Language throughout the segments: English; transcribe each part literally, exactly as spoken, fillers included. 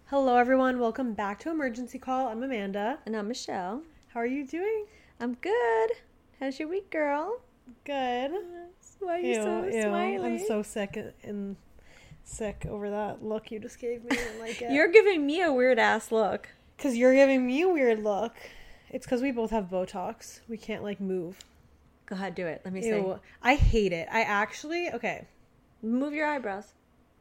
Hello, everyone. Welcome back to Emergency Call. I'm Amanda. And I'm Michelle. How are you doing? I'm good. How's your week, girl? Good. Why are you Ew, so ew. smiley? I'm so sick and sick over that look you just gave me. I don't like it. You're giving me a weird ass look. Because you're giving me a weird look. It's because we both have Botox. We can't, like, move. Go ahead, do it. Let me Ew. see. I hate it. I actually... Okay. Move your eyebrows.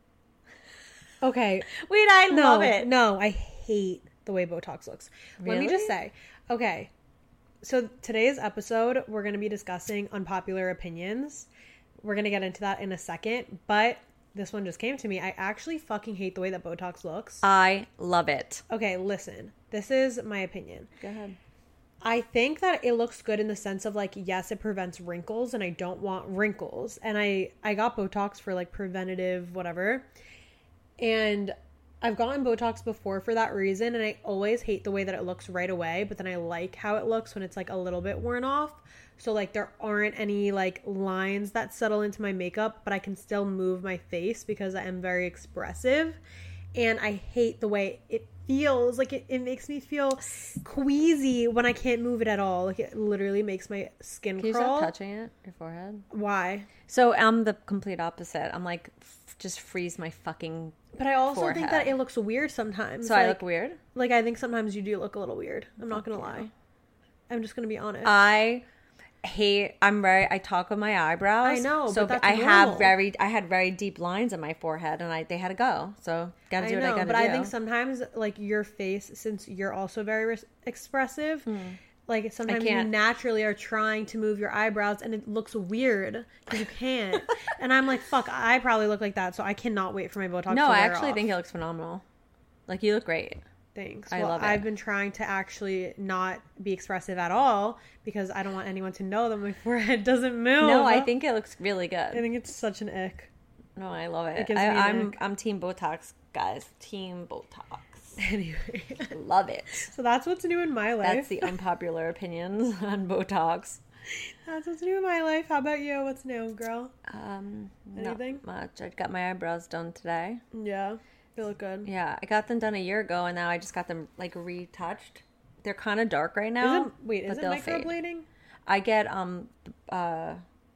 Okay. Wait, I no, love it. No, I hate the way Botox looks. Really? Let me just say. Okay. So today's episode, we're going to be discussing unpopular opinions. We're going to get into that in a second. But this one just came to me. I actually fucking hate the way that Botox looks. I love it. Okay, listen. This is my opinion. Go ahead. I think that it looks good in the sense of, like, yes, it prevents wrinkles, and I don't want wrinkles. And I, I got Botox for, like, preventative whatever. And I've gotten Botox before for that reason, and I always hate the way that it looks right away, but then I like how it looks when it's, like, a little bit worn off. So, like, there aren't any, like, lines that settle into my makeup, but I can still move my face because I am very expressive. And I hate the way it feels. Like, it, it makes me feel queasy when I can't move it at all. Like, it literally makes my skin Can you crawl. stop touching it? Your forehead? Why? So I'm the complete opposite. I'm like, f- just freeze my fucking But I also forehead. think that it looks weird sometimes. So like, I look weird? Like, I think sometimes you do look a little weird. I'm not Fuck going to you. lie. I'm just going to be honest. I hate I'm very I talk with my eyebrows. I know, so but that's I normal. have very I had very deep lines in my forehead, and I they had to go. So gotta I do what know, I gotta but do. I think sometimes, like, your face, since you're also very res- expressive, like, sometimes you can't. naturally are trying to move your eyebrows, and it looks weird because you can't. And I'm like, fuck, I probably look like that, so I cannot wait for my Botox no, to I wear actually off. think it looks phenomenal. Like, you look great. Thanks. I well, love it. I've been trying to actually not be expressive at all because I don't want anyone to know that my forehead doesn't move. No, I think it looks really I good. think it's such an ick. No, I love It it. gives I, me an I'm ick. I'm team Botox, guys. Team Botox. Anyway, Love it. so that's what's new in my life. That's the unpopular opinions on Botox. That's what's new in my life. How about you? What's new, girl? Um, Anything? Not much. I got my eyebrows done today. Yeah, they look good. Yeah, I got them done a year ago, and now I just got them like retouched. They're kind of dark right now. Is it, wait, but is it they'll fade. microblading? I get um, uh,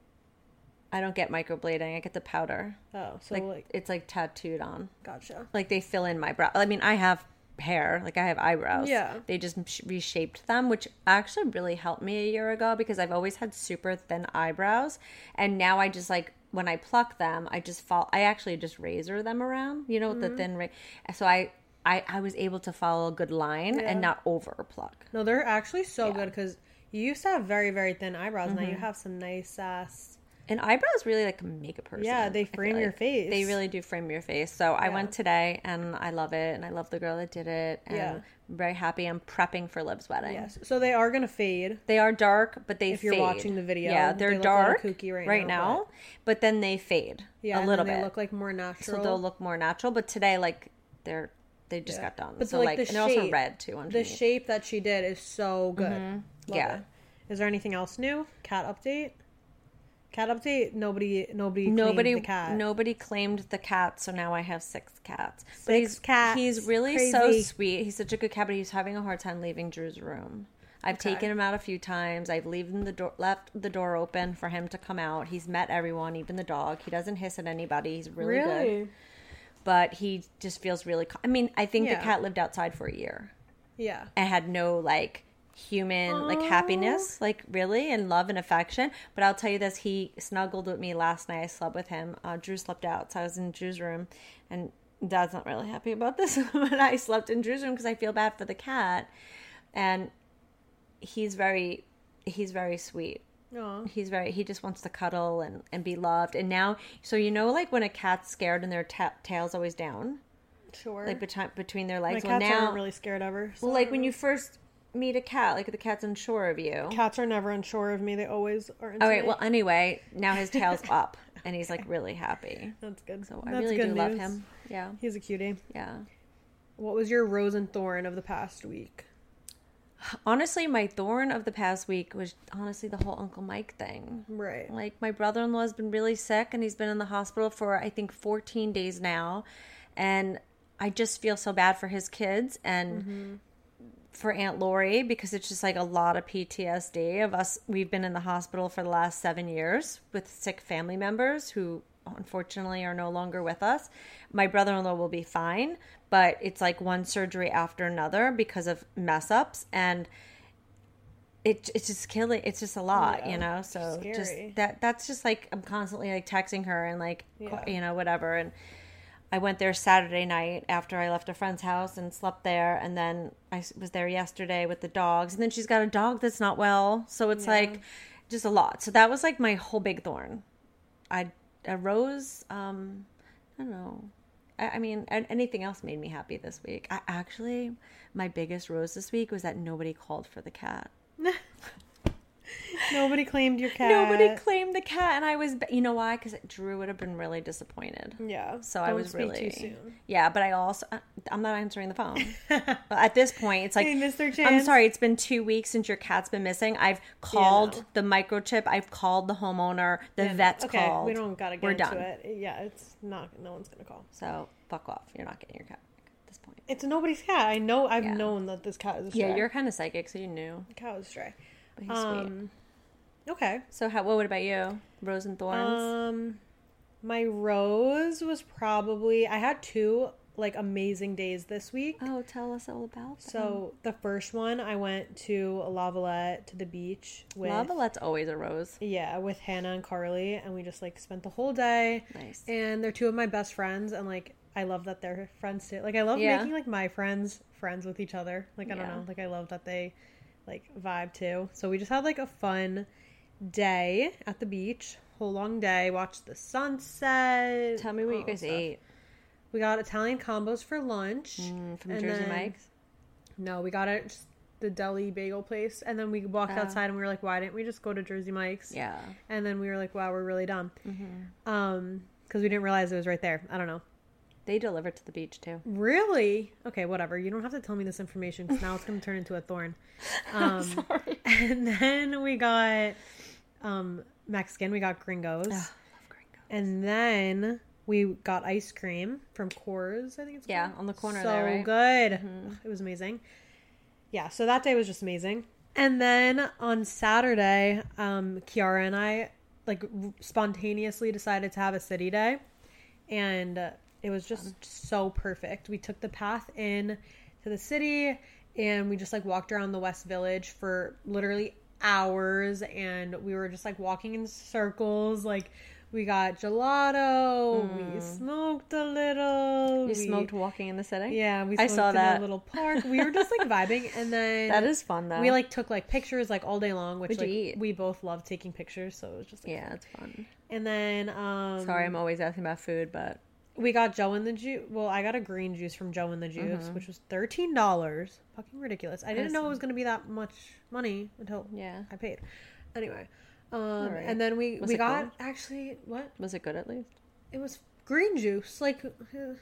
I don't get microblading. I get the powder. Oh, so Like, like, it's like tattooed on. gotcha. Like they fill in my brow. I mean, I have hair. Like I have eyebrows. Yeah. They just sh- reshaped them, which actually really helped me a year ago because I've always had super thin eyebrows, and now I just like when I pluck them, I just fall. I actually just razor them around. You know, with Mm-hmm. the thin. Ra- so I. I, I was able to follow a good line Yeah. and not over pluck. No, they're actually so Yeah. good because you used to have very, very thin eyebrows. Now you Mm-hmm. have some nice ass. And eyebrows really like make a person. Yeah, they I feel frame your like. face. They really do frame your face. So I Yeah. went today and I love it, and I love the girl that did it. And Yeah. I'm very happy. I'm prepping for Liv's wedding. Yes. So they are going to fade. They are dark, but they If fade. you're watching the video, Yeah, they they're look a little dark kooky right right, now, now, but... then they fade Yeah, a and little then they bit. look like more natural. So they'll look more natural. But today, like they're they just Yeah. got done. But so like, like, the and they're also shape- red too The underneath. shape that she did is so good. Love Yeah. it. Is there anything else new? Cat update? Cat update? Nobody nobody Nobody, claimed the cat. nobody claimed the cat, so now I have six cats. But Six he's, cats. He's really so Crazy. sweet. He's such a good cat, but he's having a hard time leaving Drew's room. I've Okay. taken him out a few times. I've leaving the door, left the door open for him to come out. He's met everyone, even the dog. He doesn't hiss at anybody. He's really, good. But he just feels really. I mean, I think Yeah. the cat lived outside for a year Yeah. and had no like human like Aw. happiness, like really, and love and affection. But I'll tell you this: he snuggled with me last night. I slept with him. Uh, Drew slept out, so I was in Drew's room, and Dad's not really happy about this. But I slept in Drew's room because I feel bad for the cat, and he's very, he's very sweet. Aw. He's very, he just wants to cuddle and, and be loved. And now, so you know, like when a cat's scared and their ta- tail's always down, Sure. like between between their My legs. cats well, now, aren't really scared ever. so well, I like don't when know. you first meet a cat, like the cat's unsure of you. Cats are never unsure of me. They always are. All right. Well, anyway, now his tail's up and he's like really happy. That's good. So I That's really good do love news. him. Yeah. He's a cutie. Yeah. What was your rose and thorn of the past week? Honestly, my thorn of the past week was honestly the whole Uncle Mike thing. Right. Like, my brother-in-law has been really sick, and he's been in the hospital for, I think, fourteen days now. And I just feel so bad for his kids and mm-hmm. for Aunt Lori, because it's just like a lot of P T S D of us. We've been in the hospital for the last seven years with sick family members who unfortunately are no longer with us. My brother-in-law will be fine, but it's like one surgery after another because of mess ups, and it it's just killing. It's just a lot, yeah, you know. So scary. Just that that's just like I'm constantly like texting her and like yeah. you know whatever. And I went there Saturday night after I left a friend's house and slept there, and then I was there yesterday with the dogs, and then she's got a dog that's not well, so it's yeah. like just a lot. So that was like my whole big thorn. I a rose. Um, I don't know. I, I mean, anything else made me happy this week. I actually, my biggest rose this week was that nobody called for the cat. Nobody claimed your cat. Nobody claimed the cat, and I was, you know why? Because Drew would have been really disappointed. Yeah. So Don't I was speak really too soon. Yeah, but I also I'm not answering the phone. At this point, it's like hey, Mister Chance. I'm sorry. It's been two weeks since your cat's been missing. I've called yeah, no. the microchip. I've called the homeowner. The yeah, vet's no. okay, called. We don't gotta get We're into done. it. Yeah, it's not. No one's gonna call. So fuck off. You're not getting your cat back at this point. It's nobody's cat. I know. I've yeah. known that this cat is stray. Yeah, you're kind of psychic, so you knew. The cat was stray. But he's um, sweet. Okay. So how? What about you? Rose and thorns. Um, my rose was probably I had two like amazing days this week. Oh, tell us all about them. So the first one, I went to La Valette to the beach with La Valette's always a rose. Yeah, with Hannah and Carly, and we just like spent the whole day. Nice. And they're two of my best friends, and like I love that they're friends too. Like I love yeah. making like my friends friends with each other. Like I don't yeah. know. Like I love that they like vibe too. So we just had like a fun day at the beach, whole long day, watched the sunset. Tell me what you guys stuff. ate. We got Italian combos for lunch mm, from Jersey then, Mike's. No, we got it just the deli bagel place, and then we walked oh. outside and we were like, why didn't we just go to Jersey Mike's? Yeah. And then we were like, wow, we're really dumb. Mm-hmm. Um, because we didn't realize it was right there. I don't know. They deliver to the beach too. Really? Okay, whatever. You don't have to tell me this information because now it's going to turn into a thorn. Um, Sorry. And then we got um, Mexican. We got Gringos. Oh, I love Gringos. And then we got ice cream from Coors, I think it's called. Yeah, on the corner so there, right? So good. Mm-hmm. It was amazing. Yeah, so that day was just amazing. And then on Saturday, um, Kiara and I like spontaneously decided to have a city day. And uh, it was just Fun. so perfect. We took the path in to the city and we just like walked around the West Village for literally hours, and we were just like walking in circles. Like we got gelato, mm. we smoked a little. You we, smoked walking in the city? Yeah, we I smoked saw in that. a little park. We were just like vibing, and then that is fun though. We like took like pictures like all day long, which What'd like you eat? We both love taking pictures, so it was just like, yeah, it's fun. And then um sorry, I'm always asking about food, but we got Joe and the Juice. Well, I got a green juice from Joe and the Juice, mm-hmm. which was thirteen dollars. Fucking ridiculous. I didn't know it was going to be that much money until yeah. I paid. Anyway, um, right. and then we, was we it got, good? actually, what? Was it good at least? It was green juice. Like, eh,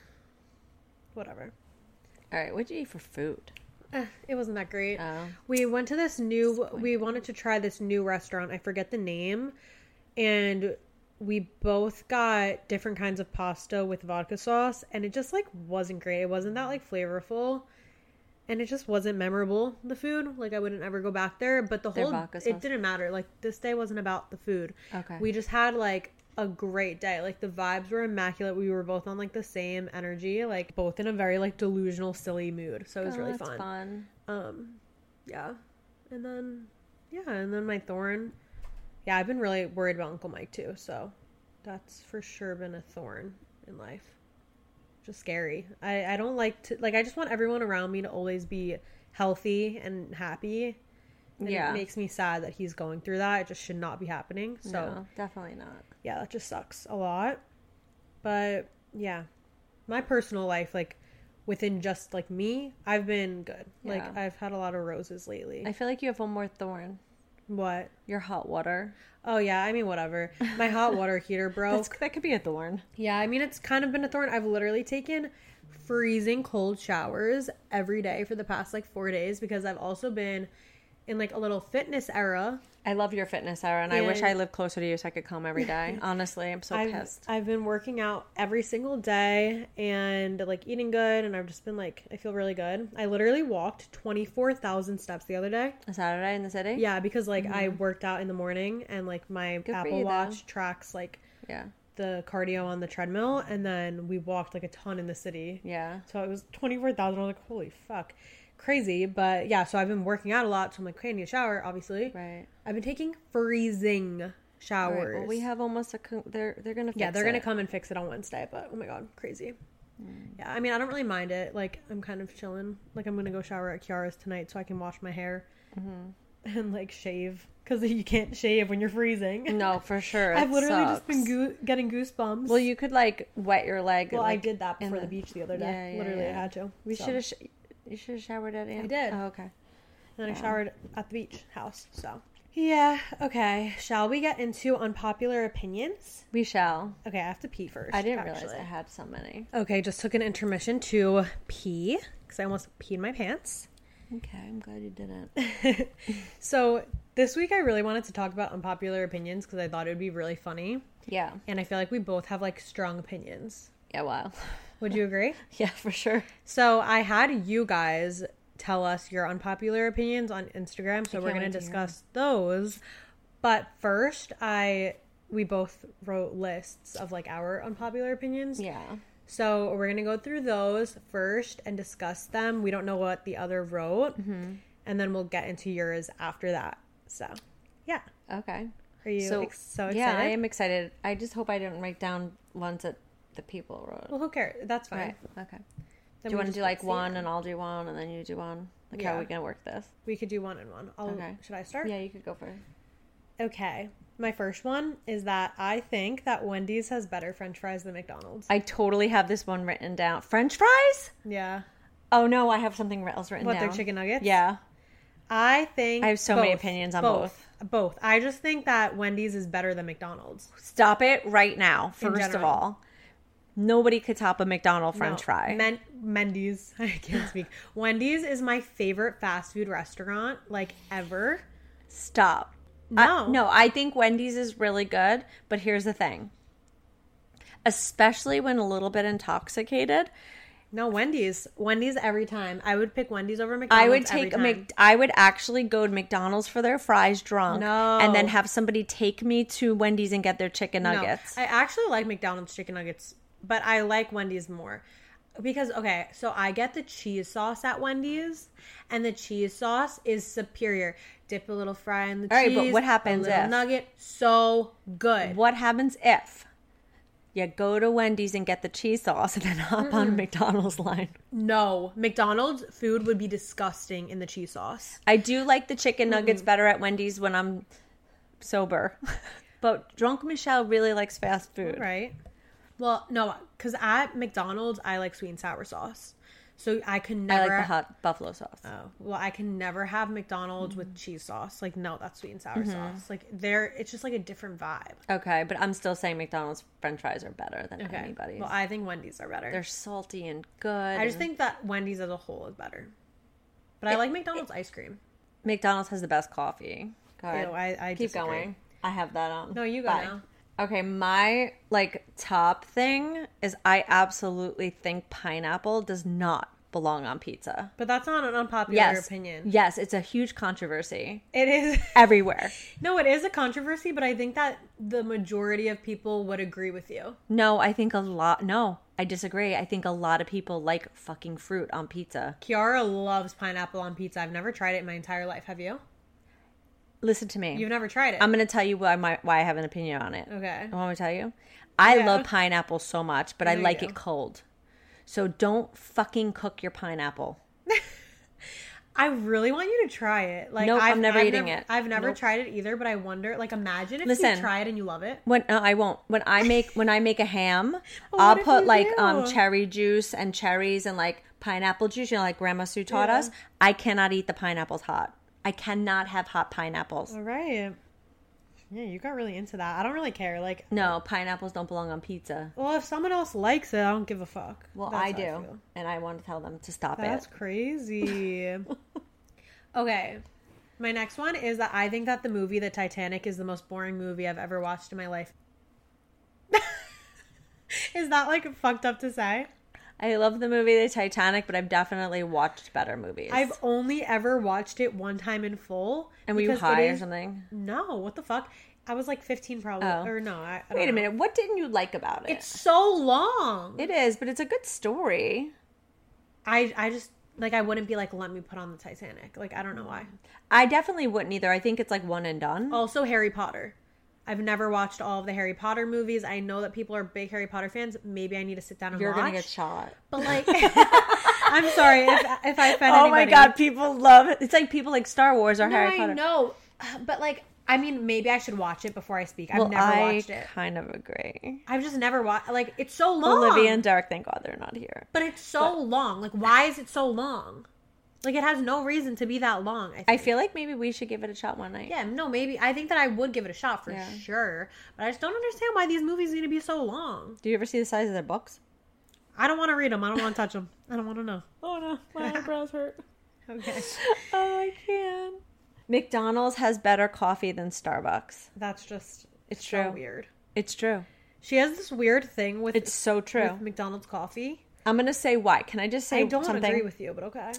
whatever. All right, what'd you eat for food? Eh, it wasn't that great. Oh. We went to this new, we wanted to try this new restaurant. I forget the name. And we both got different kinds of pasta with vodka sauce, and it just like wasn't great. It wasn't that like flavorful, and it just wasn't memorable, the food. Like I wouldn't ever go back there, but the Their whole vodka sauce. It didn't matter. Like this day wasn't about the food. Okay. We just had like a great day. Like the vibes were immaculate. We were both on like the same energy, like both in a very like delusional, silly mood. So it was oh, really that's fun. fun. Um yeah. And then yeah, and then my thorn. Yeah, I've been really worried about Uncle Mike too, so that's for sure been a thorn in life. Just scary. I, I don't like to, like, I just want everyone around me to always be healthy and happy. And yeah. It makes me sad that he's going through that. It just should not be happening. So, no, definitely not. Yeah, that just sucks a lot. But, yeah. My personal life, like, within just, like, me, I've been good. Yeah. Like, I've had a lot of roses lately. I feel like you have one more thorn. What? Your hot water. Oh, yeah. I mean, whatever. My hot water heater broke. That's, that could be a thorn. Yeah, I mean, it's kind of been a thorn. I've literally taken freezing cold showers every day for the past, like, four days because I've also been in like a little fitness era. I love your fitness hour, and, and I wish I lived closer to you so I could come every day. Honestly, I'm so I've, pissed. I've been working out every single day and like eating good, and I've just been like, I feel really good. I literally walked twenty-four thousand steps the other day. A Saturday in the city? Yeah, because like mm-hmm. I worked out in the morning, and like my good Apple you, Watch though. tracks like yeah the cardio on the treadmill, and then we walked like a ton in the city. Yeah. So it was twenty-four thousand. I was like, holy fuck. Crazy, but yeah, so I've been working out a lot, so I'm like, okay, I need a shower, obviously. Right. I've been taking freezing showers. Right. Well, we have almost a, co- they're, they're gonna fix Yeah, they're it. gonna come and fix it on Wednesday, but oh my god, crazy. Mm. Yeah, I mean, I don't really mind it. Like, I'm kind of chilling. Like, I'm gonna go shower at Kiara's tonight so I can wash my hair mm-hmm. and like shave, because you can't shave when you're freezing. No, for sure. I've literally sucks. just been go- getting goosebumps. Well, you could like wet your leg. Well, like, I did that before the, the beach the other day. Yeah, yeah, literally, yeah. I had to. We so. should have. Sh- You should have showered at Aunt. I did. Oh, okay. And then yeah. I showered at the beach house. So yeah, okay. Shall we get into unpopular opinions? We shall. Okay, I have to pee first. I didn't actually. realize I had so many. Okay, just took an intermission to pee because I almost peed my pants. Okay, I'm glad you didn't. So this week I really wanted to talk about unpopular opinions because I thought it would be really funny. Yeah. And I feel like we both have like strong opinions. Yeah, wow. Would you agree? Yeah, for sure. So I had you guys tell us your unpopular opinions on Instagram, so we're going to discuss those. But first, I we both wrote lists of like our unpopular opinions. Yeah. So we're going to go through those first and discuss them. We don't know what the other wrote. Mm-hmm. And then we'll get into yours after that. So, yeah. Okay. Are you so, ex- so excited? Yeah, I am excited. I just hope I didn't write down ones that the people wrote. Well, who cares? That's fine. Right. Okay. Then do you want to do like one it. and I'll do one and then you do one? Like, yeah. how are we going to work this? We could do one and one. I'll, okay. Should I start? Yeah, you could go first. Okay. My first one is that I think that Wendy's has better French fries than McDonald's. I totally have this one written down. French fries? Yeah. Oh, no, I have something else written what, down. What, their chicken nuggets? Yeah. I think I have so both, many opinions on both. both. Both. I just think that Wendy's is better than McDonald's. Stop it right now, first of all. Nobody could top a McDonald's French no. fry. Men- Mendy's. I can't speak. Wendy's is my favorite fast food restaurant, like, ever. Stop. No. I, no, I think Wendy's is really good, but here's the thing. Especially when a little bit intoxicated. No, Wendy's. Wendy's every time. I would pick Wendy's over McDonald's. I would take a Mc, I would actually go to McDonald's for their fries drunk. No. And then have somebody take me to Wendy's and get their chicken nuggets. No. I actually like McDonald's chicken nuggets, but I like Wendy's more. Because, okay, so I get the cheese sauce at Wendy's, and the cheese sauce is superior. Dip a little fry in the All cheese. Right, but what happens a little if? nugget, so good. What happens if you go to Wendy's and get the cheese sauce and then hop Mm-mm. on a McDonald's line? No. McDonald's food would be disgusting in the cheese sauce. I do like the chicken nuggets Mm-mm. better at Wendy's when I'm sober. But Drunk Michelle really likes fast food. Right. Well, no, because at McDonald's, I like sweet and sour sauce. So I can never... I like the hot buffalo sauce. Oh. Well, I can never have McDonald's mm-hmm. with cheese sauce. Like, no, that's sweet and sour mm-hmm. sauce. Like, they're... It's just like a different vibe. Okay, but I'm still saying McDonald's French fries are better than okay. anybody's. Well, I think Wendy's are better. They're salty and good. I just and... think that Wendy's as a whole is better. But it, I like McDonald's it, ice cream. McDonald's has the best coffee. Go ahead. Ew, I, I Keep disagree. going. I have that on. No, you go Bye. now. Okay, my, like, top thing is I absolutely think pineapple does not belong on pizza. But that's not an unpopular yes. opinion. Yes, it's a huge controversy. It is. Everywhere. No, it is a controversy, but I think that the majority of people would agree with you. No, I think a lot... No, I disagree. I think a lot of people like fucking fruit on pizza. Kiara loves pineapple on pizza. I've never tried it in my entire life. Have you? Listen to me. You've never tried it. I'm going to tell you why, my, why I have an opinion on it. Okay. I want me to tell you? I yeah. love pineapple so much, but I, I like it cold. So don't fucking cook your pineapple. I really want you to try it. Like, nope, I've, I'm never I've eating never, it. I've never nope. tried it either, but I wonder, like, imagine if Listen, you try it and you love it. When no, I won't. When I make when I make a ham, well, I'll put like do? um cherry juice and cherries and like pineapple juice, you know, like Grandma Sue taught yeah. us. I cannot eat the pineapples hot. I cannot have hot pineapples. All right. Yeah, you got really into that. I don't really care. Like, no, pineapples don't belong on pizza. Well, if someone else likes it, I don't give a fuck. Well, That's I do, I and I want to tell them to stop That's it. That's crazy. Okay. My next one is that I think that the movie The Titanic is the most boring movie I've ever watched in my life. Is that like fucked up to say? I love the movie The Titanic, but I've definitely watched better movies. I've only ever watched it one time in full. And were you because high it or is- something? No, what the fuck? I was like fifteen probably. Oh. Or no, I, I don't Wait a know. minute. What didn't you like about it? It's so long. It is, but it's a good story. I I just like I wouldn't be like, let me put on the Titanic. Like I don't know why. I definitely wouldn't either. I think it's like one and done. Also Harry Potter. I've never watched all of the Harry Potter movies. I know that people are big Harry Potter fans. Maybe I need to sit down and You're watch. gonna get shot. But like, I'm sorry if, if I offend Oh anybody. my god, people love it. It's like people like Star Wars or No, Harry I Potter. know, but like, I mean, maybe I should watch it before I speak. I've Well, never I watched it. kind of agree. I've just never watched. Like, it's so long. Olivia and Derek, thank God they're not here. but it's so long. Like, why is it so long? Like, it has no reason to be that long. I, think. I feel like maybe we should give it a shot one night. Yeah, no, maybe. I think that I would give it a shot for Yeah. sure. But I just don't understand why these movies need to be so long. Do you ever see the size of their books? I don't want to read them. I don't want to touch them. I don't want to know. Oh no, my eyebrows hurt. Okay. Oh, I can. McDonald's has better coffee than Starbucks. That's just It's so true. weird. It's true. She has this weird thing with It's so true. with McDonald's coffee. I'm gonna say why. Can I just say I don't something? agree with you, but okay.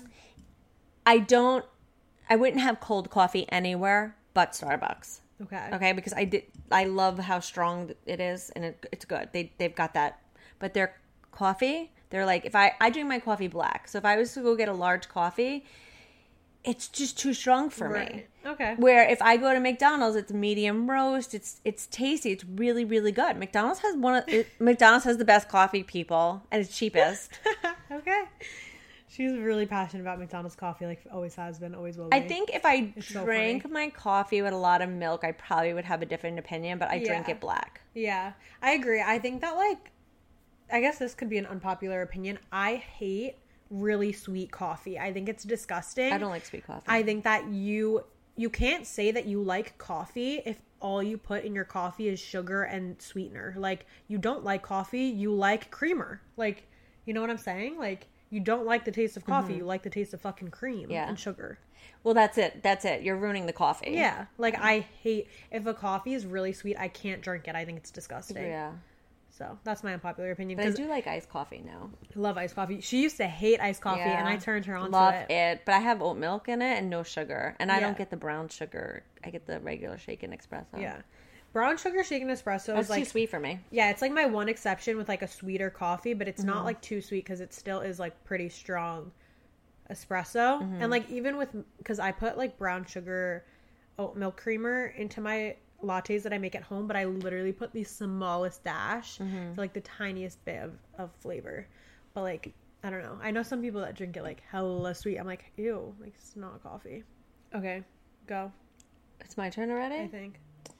I don't. I wouldn't have cold coffee anywhere but Starbucks. Okay. Okay, because I did. I love how strong it is, and it, it's good. They they've got that, but their coffee. They're like, if I I drink my coffee black, so if I was to go get a large coffee, it's just too strong for me. Right. Okay. Where if I go to McDonald's, it's medium roast. It's it's tasty. It's really really good. McDonald's has one of it, McDonald's has the best coffee, people, and it's cheapest. Okay. She's really passionate about McDonald's coffee, like always has been, always will be. I think if I so drank funny. my coffee with a lot of milk, I probably would have a different opinion. But I drink Yeah. it black. Yeah, I agree. I think that like, I guess this could be an unpopular opinion. I hate really sweet coffee. I think it's disgusting. I don't like sweet coffee. I think that you you can't say that you like coffee if all you put in your coffee is sugar and sweetener. Like you don't like coffee, you like creamer. Like you know what I'm saying? Like you don't like the taste of coffee, you like the taste of fucking cream Yeah. and sugar. Well, that's it. That's it. You're ruining the coffee. Yeah, like I hate if a coffee is really sweet, I can't drink it. I think it's disgusting. Yeah. So that's my unpopular opinion. But I Because do like iced coffee now. I love iced coffee. She used to hate iced coffee, Yeah. and I turned her on Love to it. it. But I have oat milk in it and no sugar. And I Yeah. don't get the brown sugar. I get the regular shaken espresso. Yeah, brown sugar shaken espresso That's is like too sweet for me. yeah, it's like my one exception with like a sweeter coffee, but it's Mm-hmm. not like too sweet because it still is like pretty strong espresso. Mm-hmm. And like even with because I put like brown sugar oat milk creamer into my lattes that I make at home, but I literally put the smallest dash Mm-hmm. for like the tiniest bit of, of flavor. But like I don't know. I know some people that drink it like hella sweet. I'm like, ew, like it's not coffee. Okay, go. It's my turn I already? think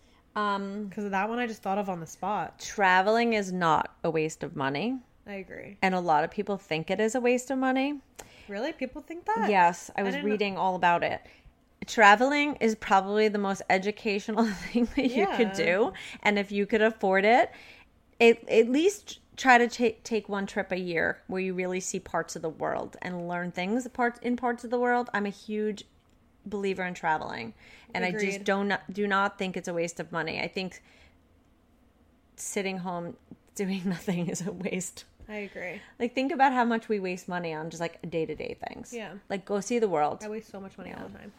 Um, because of that one I just thought of on the spot. traveling is not a waste of money. I agree. And a lot of people think it is a waste of money. Really, people think that? Yes, I was didn't know- reading all about it. Traveling is probably the most educational thing that you could Yeah. do. And if you could afford it, it at least try to take take one trip a year where you really see parts of the world and learn things parts in parts of the world. I'm a huge believer in traveling, and I just Agreed. don't do not think it's a waste of money. I think sitting home doing nothing is a waste. I agree. Like, think about how much we waste money on just like day to day things. Yeah. Like, go see the world. I waste so much money all the time.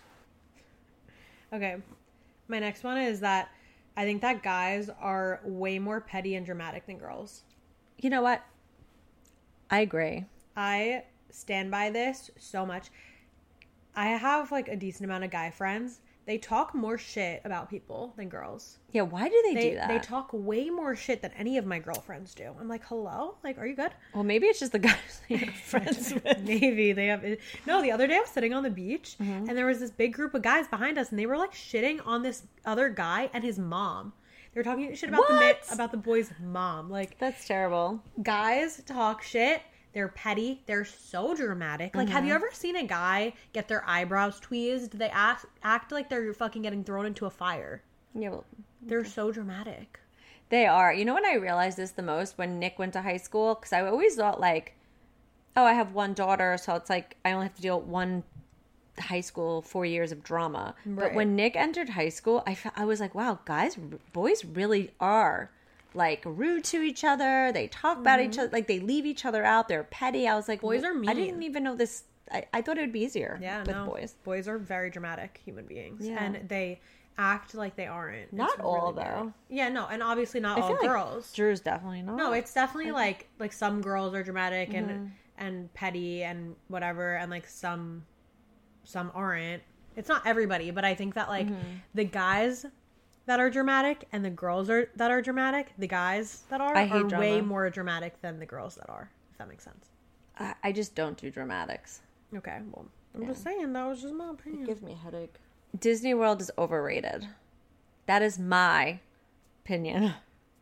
Okay. My next one is that I think that guys are way more petty and dramatic than girls. You know what? I agree. I stand by this so much. I have like a decent amount of guy friends. They talk more shit about people than girls. Yeah, why do they, They do that? they talk way more shit than any of my girlfriends do. I'm like, hello? Like, are you good? well, maybe it's just the guys that you're friends with. Maybe they have. No, the other day I was sitting on the beach Mm-hmm. and there was this big group of guys behind us, and they were like shitting on this other guy and his mom. They were talking shit about the What? ma- about the boy's mom. Like, That's terrible. guys talk shit. They're petty. They're so dramatic. Like, have you ever seen a guy get their eyebrows tweezed? They act act like they're fucking getting thrown into a fire. Yeah, well, They're so dramatic. they are. You know when I realized this the most? When Nick went to high school? Because I always thought, like, oh, I have one daughter, so it's like I only have to deal with one high school, four years of drama. But Right. when Nick entered high school, I, fe- I was like, wow, guys, boys really are like rude to each other. They talk about each other, like they leave each other out. They're petty. I was like, Boys are I didn't mean. even know this. I, I thought it would be easier Yeah, with no. boys. Boys are very dramatic human beings. Yeah. And they act like they aren't. Not It's all, really weird. though. Yeah, no. And obviously not I all feel like girls. Drew's definitely not. No, it's definitely like like some girls are dramatic and Mm-hmm. and petty and whatever, and like some some aren't. It's not everybody, but I think that like Mm-hmm. the guys that are dramatic and the girls are that are dramatic, the guys that are I hate are drama. way more dramatic than the girls that are. If that makes sense. I, I just don't do dramatics. Okay, well, I'm just saying that was just my opinion. It gives me a headache. Disney World is overrated. That is my opinion.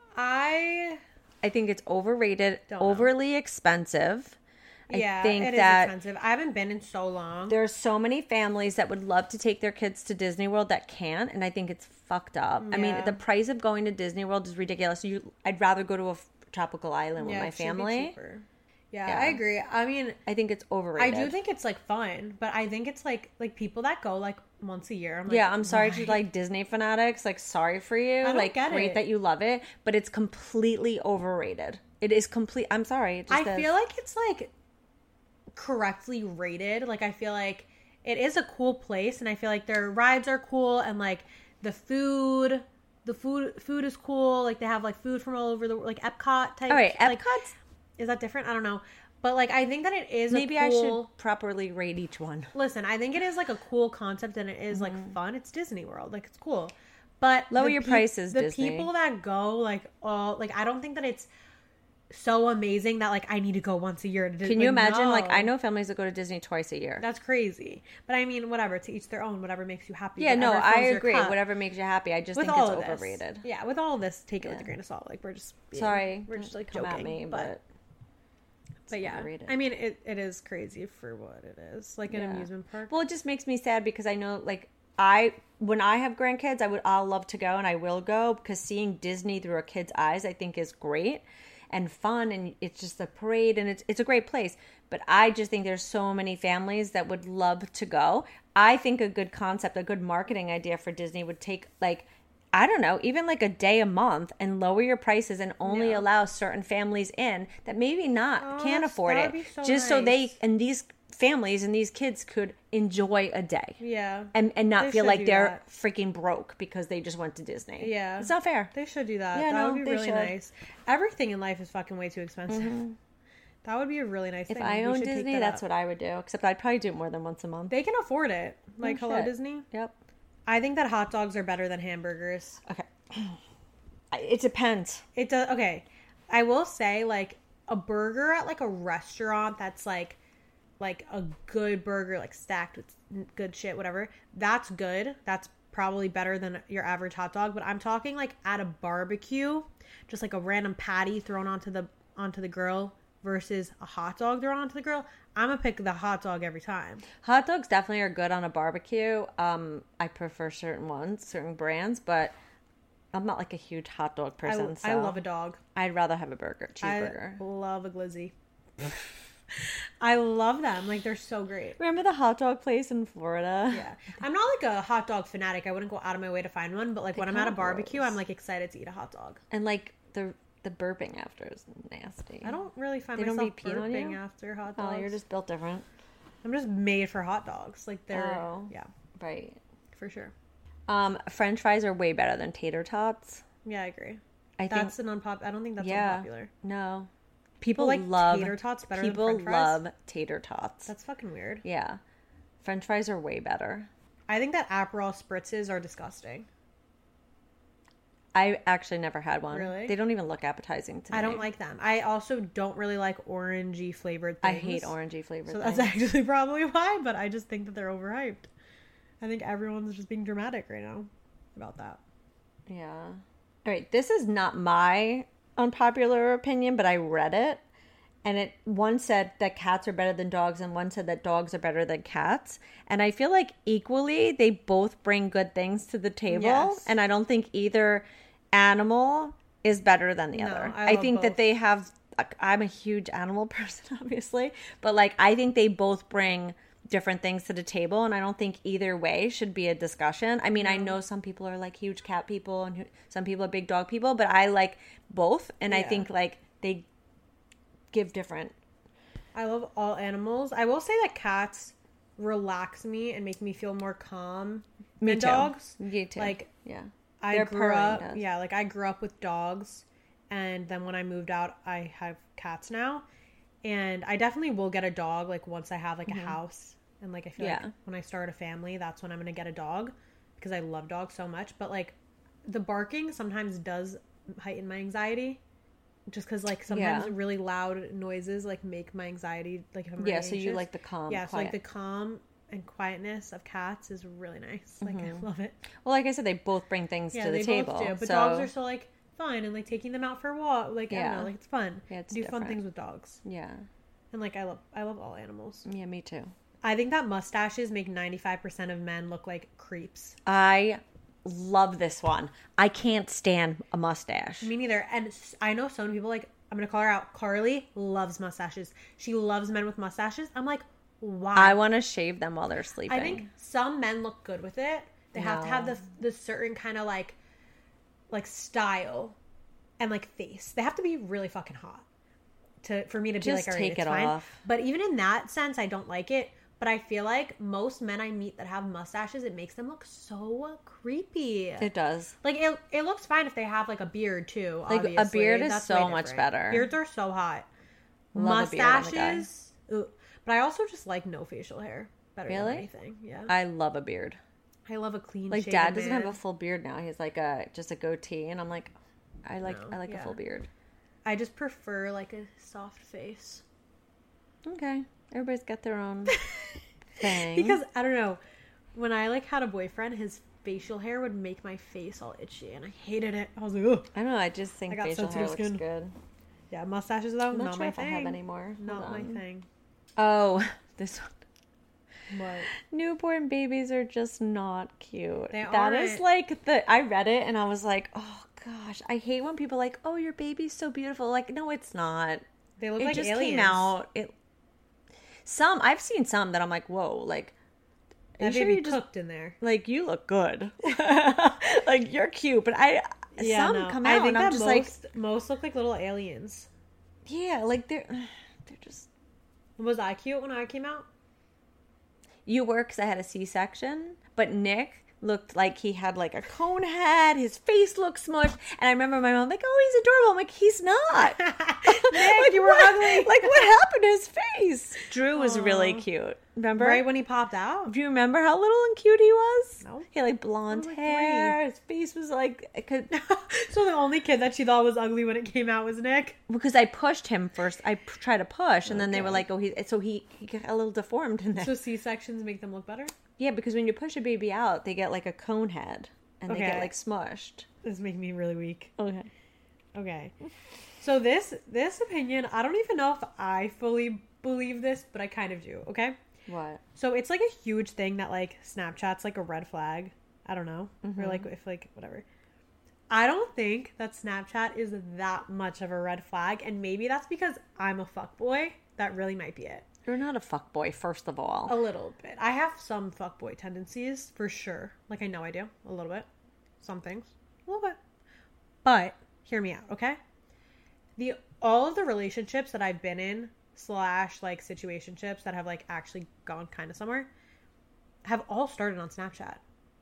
I I think it's overrated, Don't know. overly expensive. yeah, I think it is that expensive. I haven't been in so long. there are so many families that would love to take their kids to Disney World that can't, and I think it's fucked up. I mean, Yeah. the price of going to Disney World is ridiculous. You, I'd rather go to a f- tropical island with Yeah, my it should be family. cheaper. Yeah, Yeah. I agree. I mean, I think it's overrated. I do think it's like fun, but I think it's like like people that go like once a year. I'm like, Yeah, I'm sorry why? to like Disney fanatics. Like, sorry for you. don't Like, get great it. that you love it, but it's completely overrated. It is complete. I'm sorry. It just I is. feel like it's like correctly rated. Like I feel like it is a cool place, and I feel like their rides are cool, and like the food, the food food is cool. Like they have like food from all over the like Epcot type. All right, like, Epcot's. is that different? I don't know, but like I think that it is Maybe a I cool, should properly rate each one. Listen, I think it is like a cool concept, and it is Mm-hmm. like fun. It's Disney World, like it's cool. But Lower the your peop- prices, The Disney. people that go, like, all like, I don't think that it's so amazing that like I need to go once a year. To Dis- Can you like, imagine? Like, no. I know families that go to Disney twice a year. That's crazy. But I mean, whatever. To each their own. Whatever makes you happy. Yeah, no, whatever I fills your agree. cup. Whatever makes you happy. I just With think all it's of this, overrated. yeah. With all of this, take it with Yeah. a grain of salt. Like we're just being, Sorry, we're just like come joking. at me, but but but yeah, overrated. I mean, it, it is crazy for what it is. Like an Yeah. amusement park. Well, it just makes me sad because I know, like, I when I have grandkids, I would I'll love to go and I will go because seeing Disney through a kid's eyes, I think, is great and fun, and it's just a parade and it's it's a great place. But I just think there's so many families that would love to go. I think a good concept, a good marketing idea for Disney would take like. I don't know, even like a day a month and lower your prices and only Yeah. allow certain families in that maybe not Oh, can't that's- afford that it. would be so just so they nice. and these families and these kids could enjoy a day yeah. and and not They feel should like do they're that. freaking broke because they just went to Disney. Yeah. It's not fair. They should do that. Yeah, that no, would be they really should. nice. Everything in life is fucking way too expensive. That would be a really nice If thing. I We owned should take Disney, that that's up. what I would do. Except I'd probably do it more than once a month. They can afford it. Like, Oh, hello, shit. Disney. Yep. I think that hot dogs are better than hamburgers. Okay. I- It depends. It does. Okay, I will say like a burger at like a restaurant that's like like a good burger, like stacked with good shit, whatever. That's good. That's probably better than your average hot dog. But I'm talking like at a barbecue, just like a random patty thrown onto the onto the grill versus a hot dog thrown onto the grill. I'm gonna pick the hot dog every time. Hot dogs definitely are good on a barbecue. Um, I prefer certain ones, certain brands, but I'm not like a huge hot dog I, person. I so love a dog. I'd rather have a burger, cheeseburger. I love a glizzy. I love them. Like they're so great. Remember the hot dog place in Florida? Yeah. I'm not like a hot dog fanatic. I wouldn't go out of my way to find one, but like They when I'm at a kinda barbecue, gross. I'm like excited to eat a hot dog. And like the the burping after is nasty. I don't really find They don't myself be peeing on burping you? after hot Oh, dogs. you're just built different. I'm just made for hot dogs. Like they're Oh. yeah, Right. for sure. Um, French fries are way better than tater tots. Yeah, I agree. I That's think. an unpop. I don't think that's Yeah. unpopular. No. People like love tater tots better People than French fries. love tater tots. That's fucking weird. Yeah. French fries are way better. I think that Aperol spritzes are disgusting. I actually never had one. Really? They don't even look appetizing to me. I don't like them. I also don't really like orangey flavored I things. hate orangey flavored So things. that's actually probably why, but I just think that they're overhyped. I think everyone's just being dramatic right now about that. Yeah. All right. This is not my unpopular opinion, but I read it. And it one said that cats are better than dogs, and one said that dogs are better than cats. And I feel like equally, they both bring good things to the table. Yes. And I don't think either animal is better than the No, other. I I, love think both. that they have. like, I'm a huge animal person, obviously, but like I think they both bring different things to the table, and I don't think either way should be a discussion. I mean, I know some people are like huge cat people and some people are big dog people, but I like both, and I Yeah. think like they give different. I love all animals. I will say that cats relax me and make me feel more calm Me than too. dogs. Me too. Like yeah. I Their grew purring up, does. yeah, like I grew up with dogs, and then when I moved out, I have cats now, and I definitely will get a dog like once I have like a house, and like I feel Yeah. like when I start a family, that's when I'm gonna get a dog because I love dogs so much. But like the barking sometimes does heighten my anxiety, just because like sometimes Yeah. really loud noises like make my anxiety like if I'm Yeah, really so you anxious. like the calm, yeah, so like quiet. the calm and quietness of cats is really nice. Like I love it. Well, like I said, they both bring things Yeah, to the they table. both do. But so, dogs are so like fun and like taking them out for a walk. Like I Yeah. don't know, like it's fun. Yeah, it's do fun different. things with dogs. yeah. And like I love I love all animals. Yeah, me too. I think that mustaches make ninety-five percent of men look like creeps. I love this one. I can't stand a mustache. Me neither. And s- I know so many people like I'm gonna call her out. Carly loves mustaches. She loves men with mustaches. I'm like, why? I want to shave them while they're sleeping. I think some men look good with it. They have to have No. the the certain kind of like like style and like face. They have to be really fucking hot to for me to be Just like, all right, take it's it fine. off. But even in that sense, I don't like it. But I feel like most men I meet that have mustaches, it makes them look so creepy. it does. Like it, it looks fine if they have like a beard too. Like, a obviously. beard is That's so way much different. better. Beards are so hot. Love a beard on a guy. Mustaches, ugh. But I also just like no facial hair better Really? than anything. Yeah, I love a beard. I love a clean. Like shaven dad doesn't man. have a full beard now. He's like a just a goatee, and I'm like, I like No, I like yeah. a full beard. I just prefer like a soft face Okay, everybody's got their own thing. because I don't know. When I like had a boyfriend, his facial hair would make my face all itchy, and I hated it. I was like, ugh. I don't know. I just think I got facial hair sensitive looks skin. good. Yeah, mustaches though, I'm not, not sure my if thing. I have anymore. Not Hold my on. thing. Oh, this one. What? Newborn babies are just not cute. They That is aren't. like the I read it and I was like, oh gosh, I hate when people are like, oh, your baby's so beautiful. Like, no, it's not. They look It like just aliens. came out. It some I've seen some that I'm like, whoa, like are That you sure baby you just cooked in there. like you look good. Like you're cute, but I Yeah, some no. come I out think and I'm that just like, most most look like little aliens. yeah, like they're they're just Was I cute when I came out? You were because I had a C-section, but Nick looked like he had like a cone head. His face looked smushed, and I remember my mom like, "Oh, he's adorable." I'm like, "He's not." Nick, like, you were what? ugly. Like, what happened to his face? Drew was really Aw. cute. Remember? Right when he popped out. Do you remember how little and cute he was? No. He had like blonde I was, like, hair. His face was like, I could, So the only kid that she thought was ugly when it came out was Nick. because I pushed him first. I p- tried to push, and then they were Okay. like, "Oh, he." So he he got a little deformed in there. So C sections make them look better. Yeah, because when you push a baby out, they get like a cone head and they get Okay. like smushed. This is making me really weak. Okay. Okay. So this this opinion, I don't even know if I fully believe this, but I kind of do. Okay. What? So it's like a huge thing that like Snapchat's like a red flag. I don't know. Mm-hmm. Or like if like whatever. I don't think that Snapchat is that much of a red flag, and maybe that's because I'm a fuckboy. That really might be it. You're not a fuckboy, first of all. A little bit. I have some fuckboy tendencies for sure. Like I know I do. A little bit. Some things. A little bit. But hear me out, okay? The all of the relationships that I've been in, slash like situationships that have like actually gone kind of somewhere, have all started on Snapchat.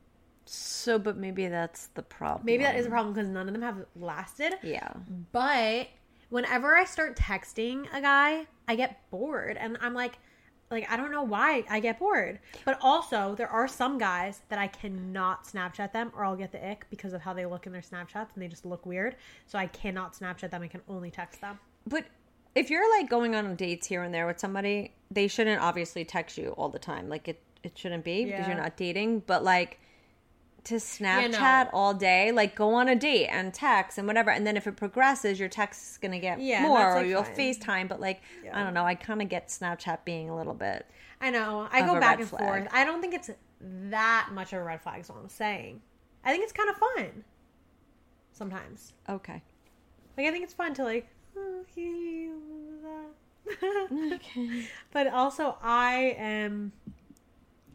So, but maybe that's the problem. Maybe that is a problem because none of them have lasted. Yeah. But whenever I start texting a guy, I get bored, and I'm like, like I don't know why I get bored. But also, there are some guys that I cannot Snapchat them, or I'll get the ick because of how they look in their Snapchats, and they just look weird. So I cannot Snapchat them. I can only text them. But if you're like going on dates here and there with somebody, they shouldn't obviously text you all the time. Like it, it shouldn't be because Yeah. you're not dating. But like to Snapchat no. all day, like go on a date and text and whatever. And then if it progresses, your text is going to get Yeah, more that's, or like, you'll fine. FaceTime. But like, Yeah. I don't know. I kind of get Snapchat being a little bit. I know. I Of go a back red and flag. forth. I don't think it's that much of a red flag. Is what I'm saying. I think it's kind of fun. Sometimes. Okay. Like, I think it's fun to, like, oh, he- that. Okay. But also, I am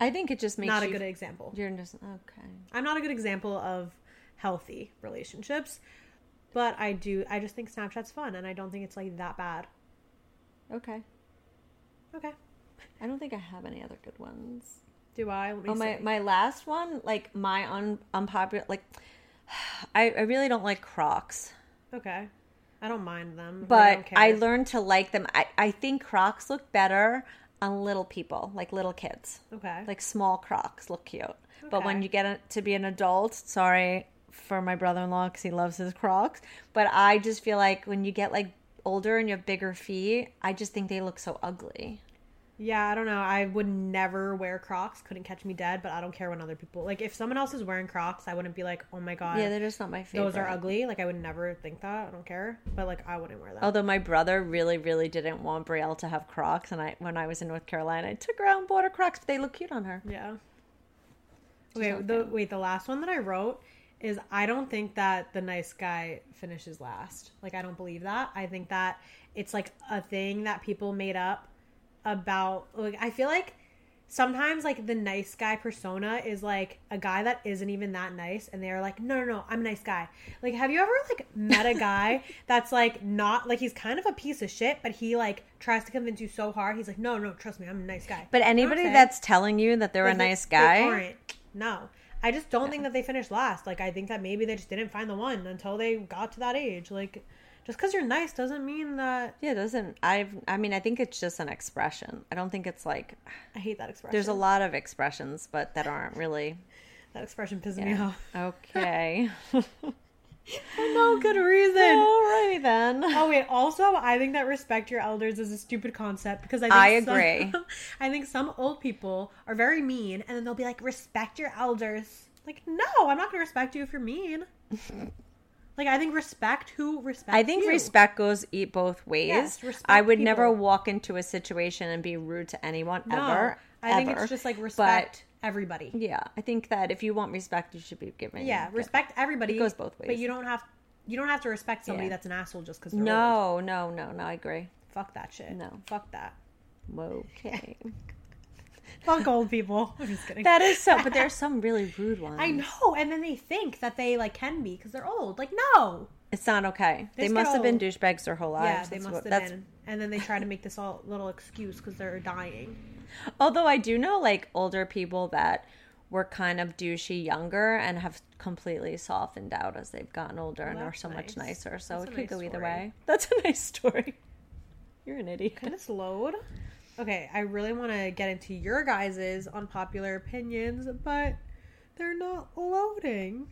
I think it just makes not you, a good example. You're just okay. I'm not a good example of healthy relationships, but I do. I just think Snapchat's fun, and I don't think it's like that bad. Okay. Okay. I don't think I have any other good ones. Do I? Let me Oh, my see. my last one, like my un, unpopular, like I, I really don't like Crocs. Okay. I don't mind them. But I, don't care. I learned to like them. I, I think Crocs look better on little people, like little kids. Okay. Like small Crocs look cute. But when Okay. you get a, to be an adult, sorry for my brother-in-law because he loves his Crocs. But I just feel like when you get like older and you have bigger feet, I just think they look so ugly. Yeah, I don't know. I would never wear Crocs. Couldn't catch me dead, but I don't care when other people... Like, if someone else is wearing Crocs, I wouldn't be like, oh my God. Yeah, they're just not my favorite. Those are ugly. Like, I would never think that. I don't care. But, like, I wouldn't wear them. Although my brother really, really didn't want Brielle to have Crocs. And I, when I was in North Carolina, I took her out and bought her Crocs, but they look cute on her. Yeah. Just Okay, not the, fan. wait, the last one that I wrote is I don't think that the nice guy finishes last. Like, I don't believe that. I think that it's, like, a thing that people made up about... Like, I feel like sometimes, like, the nice guy persona is, like, a guy that isn't even that nice, and they're like, no, no, no, I'm a nice guy. Like, have you ever, like, met a guy that's, like, not... Like, he's kind of a piece of shit, but he, like, tries to convince you so hard. He's like, no, no, trust me, I'm a nice guy. But anybody Okay. that's telling you that they're Like, a they- nice they guy... aren't. No. I just don't think that they finished last. Like, I think that maybe they just didn't find the one until they got to that age. Like, just because you're nice doesn't mean that... Yeah, it doesn't... I've, I mean, I think it's just an expression. I don't think it's like... I hate that expression. There's a lot of expressions, but that aren't really... That expression pisses me Yeah. off. Okay. For no good reason. Alrighty then. Oh, wait. Also, I think that respect your elders is a stupid concept because I think I agree. Some, I think some old people are very mean and then they'll be like, respect your elders. Like, no, I'm not going to respect you if you're mean. Like, I think respect who respects I think you. respect goes eat both ways. Yes, respect I would never people. walk into a situation and be rude to anyone No, ever. I think ever. it's just like respect everybody. Yeah, I think that if you want respect, you should be given. Yeah, respect everybody. It goes both ways. But you don't have you don't have to respect somebody Yeah. that's an asshole just because they're old. No, no, no, no. I agree. Fuck that shit. No. Fuck that. Okay. Fuck old people. I'm just kidding. That is so. But there's some really rude ones. I know, and then they think that they like can be because they're old. Like, no. It's not okay. They They just must get have been old. douchebags their whole lives. Yeah, they That's must what- have that's- been. And then they try to make this all little excuse because they're dying. Although I do know like older people that were kind of douchey younger and have completely softened out as they've gotten older and are that's so much nice. nicer. So That's it a could nice go either story. way. That's a nice story. You're an idiot. Can it load? Okay, I really want to get into your guys' unpopular opinions, but they're not loading.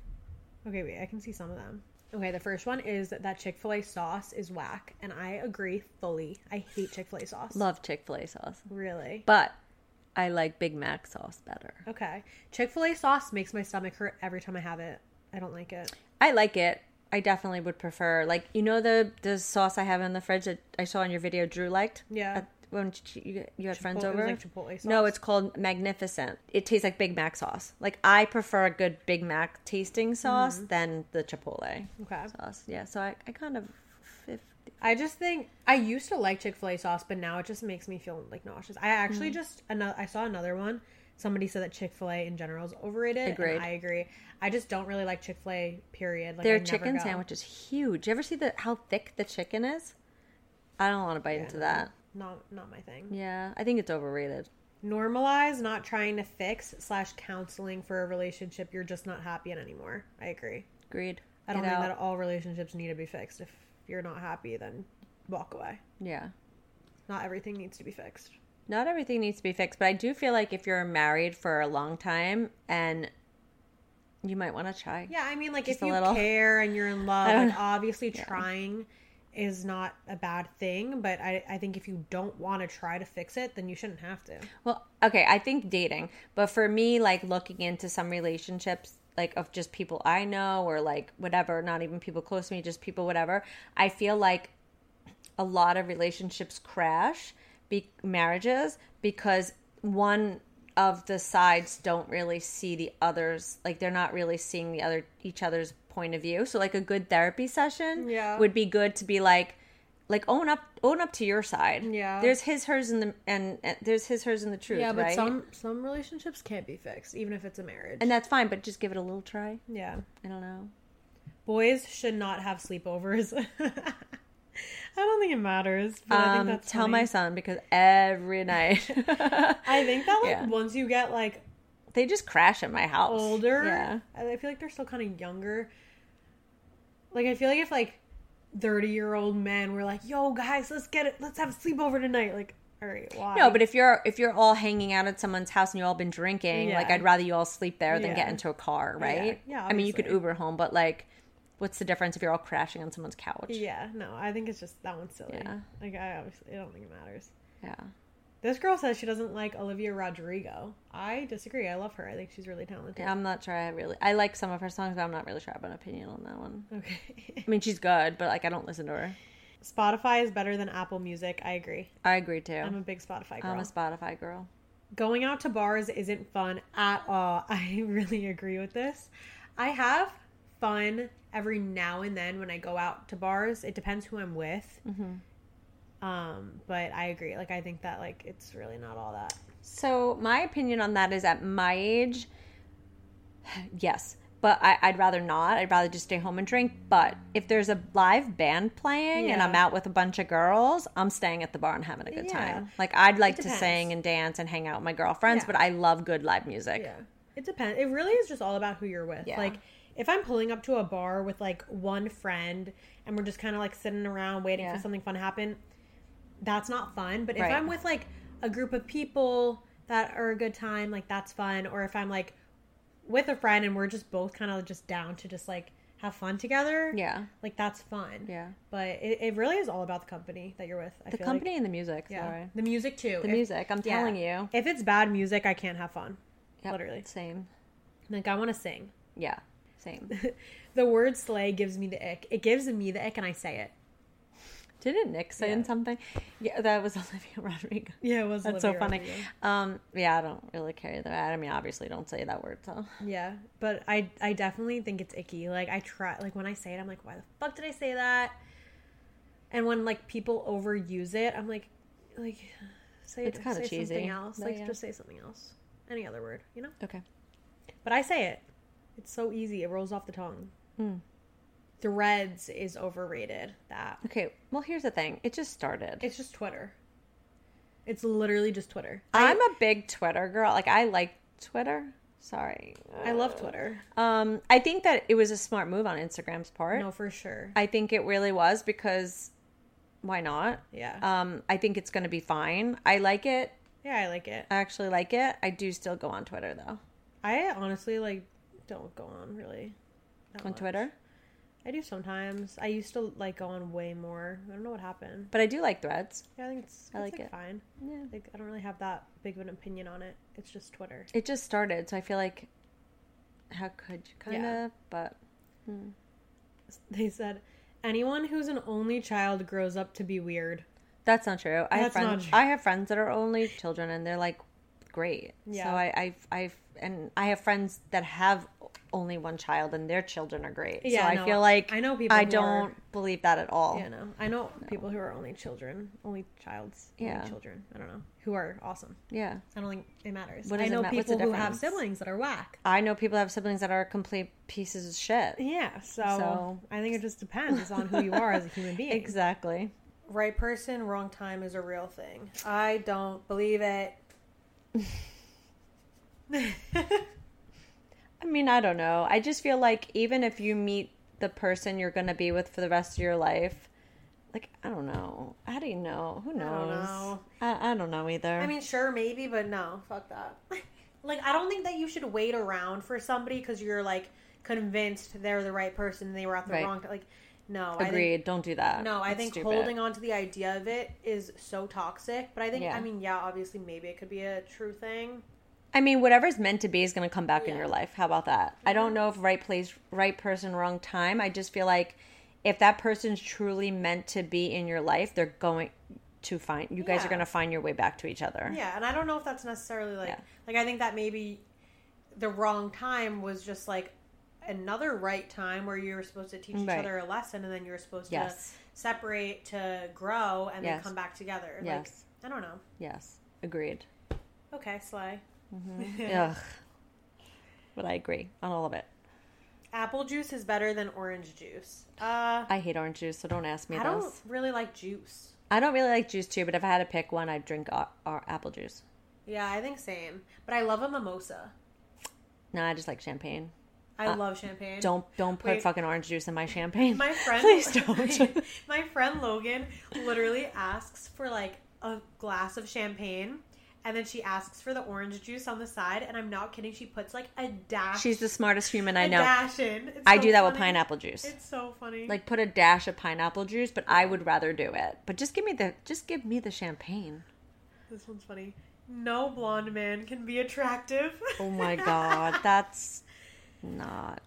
Okay, wait, I can see some of them. Okay, the first one is that Chick-fil-A sauce is whack, and I agree fully. I hate Chick-fil-A sauce. Love Chick-fil-A sauce. Really? But I like Big Mac sauce better. Okay. Chick-fil-A sauce makes my stomach hurt every time I have it. I don't like it. I like it. I definitely would prefer, like, you know the the sauce I have in the fridge that I saw in your video Drew liked? Yeah. At, when you, you had friends Chipotle- it was over? like Chipotle sauce? No, it's called Magnificent. It tastes like Big Mac sauce. Like, I prefer a good Big Mac tasting sauce Mm-hmm. than the Chipotle Okay. sauce. Yeah, so I, I kind of... fifty I just think I used to like Chick-fil-A sauce, but now it just makes me feel like nauseous. I actually Mm. just another I saw another one. Somebody said that Chick-fil-A in general is overrated. Agreed. And I agree. I just don't really like Chick-fil-A. Period. Like, I Their never chicken go. sandwich is huge. You ever see the how thick the chicken is? I don't want to bite into that. Not not my thing. Yeah, I think it's overrated. Normalize not trying to fix slash counseling for a relationship you're just not happy in anymore. I agree. Agreed. I don't Get think out. that all relationships need to be fixed. If you're not happy, then walk away. Yeah. Not everything needs to be fixed. Not everything needs to be fixed, but I do feel like if you're married for a long time and you might want to try. Yeah, I mean, like, Just if a you little. care and you're in love, I don't like, know. obviously trying is not a bad thing, but I, I think if you don't want to try to fix it, then you shouldn't have to. Well, okay, I think dating, but for me, like looking into some relationships, like of just people I know or like whatever, not even people close to me, just people, whatever, I feel like a lot of relationships crash, be- marriages, because one of the sides don't really see the others, like they're not really seeing the other each other's point of view. So like a good therapy session Yeah. would be good to be like, Like own up, own up to your side. Yeah. There's his, hers, and the and, and there's his, hers, and the truth. Yeah, but right? some some relationships can't be fixed, even if it's a marriage. and that's fine. But just give it a little try. yeah, I don't know. boys should not have sleepovers. I don't think it matters. But I think Um, that's tell funny. my son because every night I think that like Yeah. once you get like they just crash at my house. older, Yeah. I feel like they're still kind of younger. Like I feel like if like thirty year old men were like, "Yo, guys, let's get it. Let's have a sleepover tonight." Like, all right, why? No, but if you're if you're all hanging out at someone's house and you all been drinking, like Yeah. I'd rather you all sleep there than Yeah. get into a car, right? Yeah, I mean, you could obviously. Uber home, but like, what's the difference if you're all crashing on someone's couch? yeah, no, I think it's just that one's silly. Yeah. Like I obviously I don't think it matters. Yeah. This girl says she doesn't like Olivia Rodrigo. I disagree. I love her. I think she's really talented. I'm not sure. I really I like some of her songs, but I'm not really sure I have an opinion on that one. Okay. I mean, she's good, but like I don't listen to her. Spotify is better than Apple Music. I agree. I agree too. I'm a big Spotify girl. I'm a Spotify girl. Going out to bars isn't fun at all. I really agree with this. I have fun every now and then when I go out to bars. It depends who I'm with. Mm-hmm. Um, but I agree. Like I think that like it's really not all that. So my opinion on that is at my age, yes. But I, I'd rather not. I'd rather just stay home and drink. But if there's a live band playing and Yeah. I'm out with a bunch of girls, I'm staying at the bar and having a good Yeah. time. Like I'd like It to depends. sing and dance and hang out with my girlfriends, Yeah. but I love good live music. Yeah. It depends. It really is just all about who you're with. Yeah. Like if I'm pulling up to a bar with like one friend and we're just kind of like sitting around waiting Yeah. for something fun to happen, that's not fun. But if Right. I'm with like a group of people that are a good time, like that's fun. Or if I'm like with a friend and we're just both kind of just down to just like have fun together, Yeah. like that's fun. Yeah. But it, it really is all about the company that you're with. I The feel company like. and the music. Yeah. Sorry. The music too. The If- music. I'm yeah. telling you. If it's bad music, I can't have fun. Yep. Literally. Same. Like I want to sing. Yeah. Same. The word slay gives me the ick. It gives me the ick and I say it. Didn't Nick say Yeah. something? Yeah, that was Olivia Rodrigo. Yeah, it was. That's Olivia so funny. Rodrigo. Um, yeah, I don't really care that. I mean, obviously, don't say that word. So Yeah, but I I definitely think it's icky. Like I try, like when I say it, I'm like, why the fuck did I say that? And when like people overuse it, I'm like, like say It's kinda say cheesy, something else. but Like yeah. just say something else, any other word, you know. okay. But I say it. It's so easy. It rolls off the tongue. Mm. Threads is overrated. That Okay. Well, here's the thing. It just started. it's just Twitter. It's literally just Twitter. I'm a big Twitter girl. Like I like Twitter. Sorry. I love Twitter. Um, I think that it was a smart move on Instagram's part. No, for sure. I think it really was because why not? Yeah. Um, I think it's going to be fine. I like it. Yeah, I like it. I actually like it. I do still go on Twitter though. I honestly like don't go on really that On much. Twitter. I do sometimes. I used to like go on way more. I don't know what happened. But I do like Threads. Yeah, I think it's, I it's, like like, it. fine. Yeah. Like I don't really have that big of an opinion on it. It's just Twitter. It just started, so I feel like how could you kind of, Yeah. but hmm. They said anyone who's an only child grows up to be weird. That's not true. I have That's not friends. true. I have friends that are only children, and they're like great. Yeah. So I, I've, I've, and I have friends that have only one child, and their children are great. Yeah, so I no, feel like I know people I who don't are- believe that at all. Yeah, no. I know people who are only children, only childs, only Yeah. children. I don't know who are awesome. Yeah. I don't think it matters. What I does it know ma- what's the people who have difference? siblings that are whack. I know people that have siblings that are complete pieces of shit. Yeah, so, So- I think it just depends on who you are as a human being. Exactly. Right person, wrong time is a real thing. I don't believe it. I mean, I don't know. I just feel like even if you meet the person you're going to be with for the rest of your life, like, I don't know. How do you know? Who I don't knows? know. I, I don't know either. I mean, sure, maybe, but no, fuck that. Like, I don't think that you should wait around for somebody because you're like convinced they're the right person and they were at the Right. wrong time. Like, no, agreed. I think, don't do that. no, I That's think stupid. holding on to the idea of it is so toxic. But I think, Yeah. I mean, yeah, obviously, maybe it could be a true thing. I mean, whatever's meant to be is going to come back in Yeah. your life. How about that? I don't know if right place, right person, wrong time. I just feel like if that person's truly meant to be in your life, they're going to find, you guys Yeah. are going to find your way back to each other. Yeah, and I don't know if that's necessarily like, Yeah. like I think that maybe the wrong time was just like another right time where you were supposed to teach each Right. other a lesson and then you were supposed Yes. to separate to grow and Yes. then come back together. Yes. Like, I don't know. Yes. Agreed. Okay, slay. Ugh. But I agree on all of it. Apple juice is better than orange juice. Uh, I hate orange juice, so don't ask me I this. don't really like juice. I don't really like juice too, but if I had to pick one, I'd drink uh, uh, apple juice. Yeah, I think same. But I love a mimosa. No, I just like champagne. I Uh, love champagne. Don't don't put Wait. fucking orange juice in my champagne. My friend, Please don't. my friend Logan literally asks for like a glass of champagne, and then she asks for the orange juice on the side. And I'm not kidding. She puts like a dash. She's the smartest human I a know. dash in. It's I so do that with funny. pineapple juice. It's so funny. Like put a dash of pineapple juice, but I would rather do it. But just give me the just give me the champagne. This one's funny. No blonde man can be attractive. Oh my god, that's not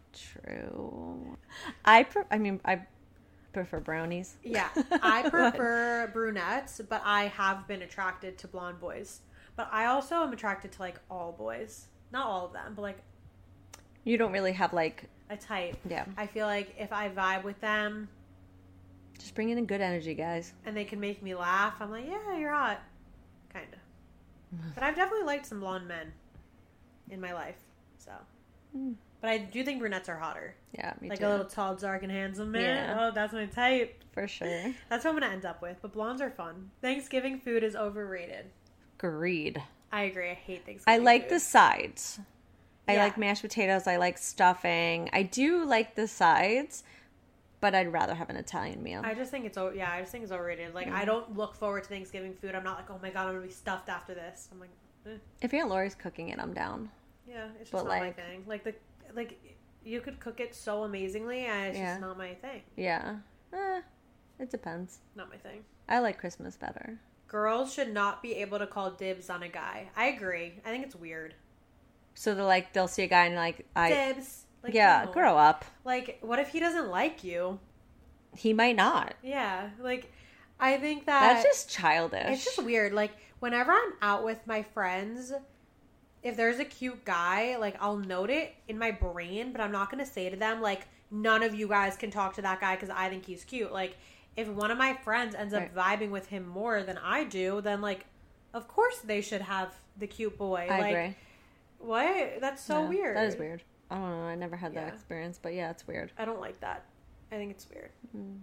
true. I pre- I mean I prefer brownies. Yeah, I prefer brunettes, but I have been attracted to blonde boys. But I also am attracted to like all boys. Not all of them, but like You don't really have like a type. yeah. I feel like if I vibe with them Just bring in a good energy, guys. and they can make me laugh, I'm like, yeah, you're hot. Kind of. But I've definitely liked some blonde men in my life. So. Mm. But I do think brunettes are hotter. Yeah, me Like too. a little tall, dark, and handsome man. Yeah. Oh, that's my type. For sure. That's what I'm going to end up with. But blondes are fun. Thanksgiving food is overrated. Agreed. I agree. I hate I Thanksgiving like food. the sides. I Yeah. like mashed potatoes. I like stuffing. I do like the sides, but I'd rather have an Italian meal. I just think it's, o- yeah, I just think it's overrated. Like, I don't look forward to Thanksgiving food. I'm not like, oh my God, I'm going to be stuffed after this. I'm like, eh. If Aunt Lori's cooking it, I'm down. Yeah, it's just But, not like- my thing. Like, the, like, you could cook it so amazingly, and it's Yeah. just not my thing. Yeah. Eh, it depends. Not my thing. I like Christmas better. Girls should not be able to call dibs on a guy. I agree. I think it's weird. So they're like, they'll see a guy and like, I, Dibs. Like, yeah, no. grow up. Like, what if he doesn't like you? He might not. Yeah, like, I think that That's just childish. it's just weird. Like, whenever I'm out with my friends, if there's a cute guy, like, I'll note it in my brain, but I'm not going to say to them, like, none of you guys can talk to that guy because I think he's cute. Like, if one of my friends ends up Right. vibing with him more than I do, then, like, of course they should have the cute boy. I like, agree. what? That's so Yeah, weird. That is weird. I don't know. I never had that Yeah. experience, but yeah, it's weird. I don't like that. I think it's weird.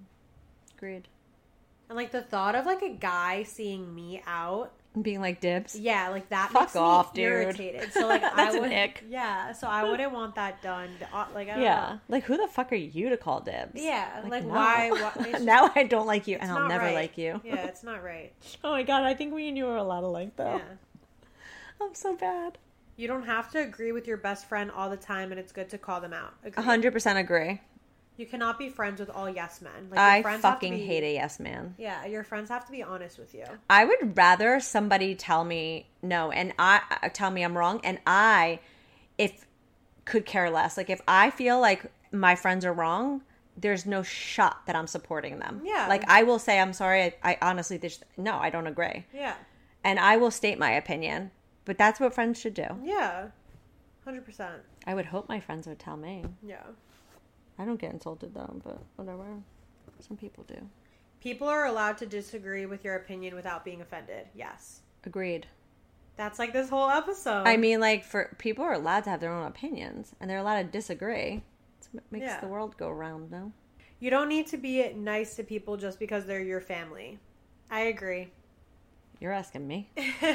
Agreed. And, like, the thought of, like, a guy seeing me out, Being like dibs. yeah, like, that Fuck makes off, me dude. irritated. So, like, That's I an would, ick. yeah, so I wouldn't want that done. Uh, Like, I don't Yeah. know. Like, who the fuck are you to call dibs? Yeah, like, no. why? why it's just- now I don't like you, it's and I'll not never right. like you. Yeah, it's not right. Oh my god, I think me and you are a lot alike, though. Yeah. I'm so bad. You don't have to agree with your best friend all the time, and it's good to call them out. A Agreed. hundred percent agree. You cannot be friends with all yes men. Like, your I friends have to fucking be- hate a yes man. Yeah, your friends have to be honest with you. I would rather somebody tell me no, and I uh, tell me I'm wrong, and I, if could care less. Like if I feel like my friends are wrong, there's no shot that I'm supporting them. Yeah. Like I will say I'm sorry. I, I honestly, this, no, I don't agree, Yeah. and I will state my opinion. But that's what friends should do. Yeah. one hundred percent. I would hope my friends would tell me. Yeah. I don't get insulted though, but whatever. Some people do. People are allowed to disagree with your opinion without being offended. Yes. Agreed. That's like this whole episode. I mean, like, for people are allowed to have their own opinions, and they're allowed to disagree. It's what makes Yeah. the world go round, no? You don't need to be nice to people just because they're your family. I agree. You're asking me.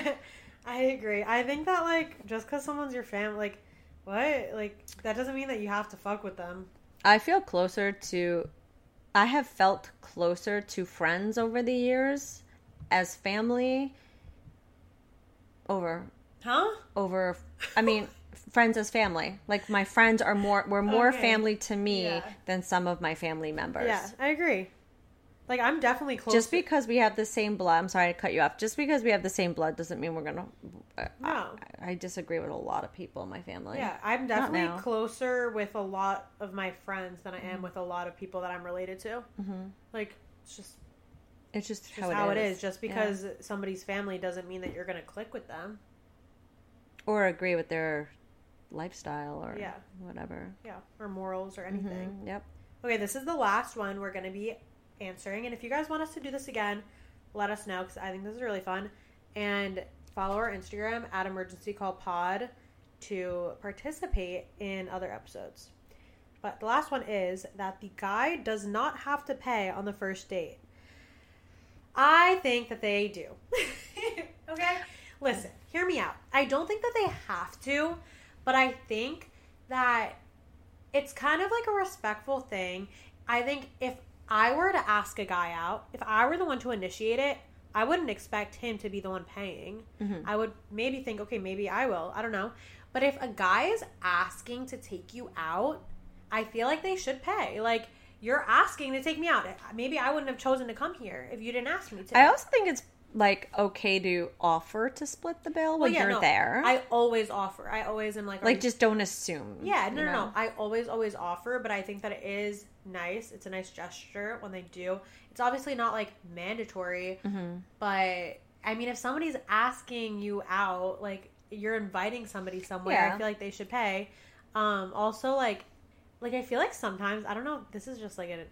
I agree. I think that, like, just because someone's your family, like, what? Like, that doesn't mean that you have to fuck with them. I feel closer to, I have felt closer to friends over the years as family over, Huh? over, I mean, friends as family. Like, my friends are more, were more Okay. family to me Yeah. than some of my family members. Yeah, I agree. Like, I'm definitely close. Just because we have the same blood, I'm sorry to cut you off. Just because we have the same blood doesn't mean we're gonna. Uh, No. I, I disagree with a lot of people in my family. Yeah, I'm Not definitely now. closer with a lot of my friends than I am with a lot of people that I'm related to. Mm-hmm. Like, it's just, It's just just how, how, it it is. is. Just Yeah. because somebody's family doesn't mean that you're going to click with them. Or agree with their lifestyle or Yeah. whatever. Yeah, or morals or anything. Mhm, Yep. Okay, this is the last one. We're going to be answering. And if you guys want us to do this again, let us know because I think this is really fun. And follow our Instagram at Emergency Call Pod to participate in other episodes. But the last one is that the guy does not have to pay on the first date. I think that they do. Okay? Listen, hear me out. I don't think that they have to, but I think that it's kind of like a respectful thing. I think if I were to ask a guy out, if I were the one to initiate it, I wouldn't expect him to be the one paying. Mm-hmm. I would maybe think, okay, maybe I will. I don't know. But if a guy is asking to take you out, I feel like they should pay. Like, you're asking to take me out. Maybe I wouldn't have chosen to come here if you didn't ask me to. I also think it's like okay to offer to split the bill when well, yeah, you're no, there. I always offer. I always am like like just don't assume. Yeah, no, you no, know? no. I always, always offer, but I think that it is nice. It's a nice gesture when they do. It's obviously not like mandatory, mm-hmm. but I mean, if somebody's asking you out, like you're inviting somebody somewhere, yeah. I feel like they should pay. Um, also, like, like I feel like sometimes I don't know. This is just like a